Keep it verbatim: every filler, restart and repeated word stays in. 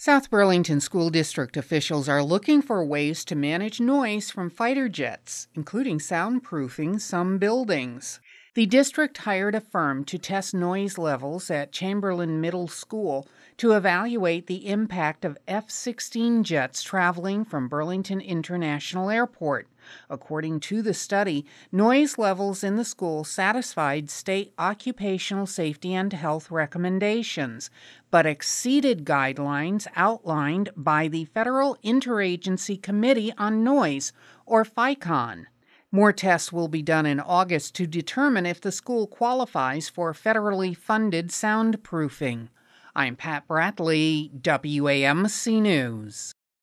South Burlington School District officials are looking for ways to manage noise from fighter jets, including soundproofing some buildings. The district hired a firm to test noise levels at Chamberlain Middle School to evaluate the impact of F sixteen jets traveling from Burlington International Airport. According to the study, noise levels in the school satisfied state occupational safety and health recommendations, but exceeded guidelines outlined by the Federal Interagency Committee on Noise, or FICON. More tests will be done in August to determine if the school qualifies for federally funded soundproofing. I'm Pat Bradley, W A M C News.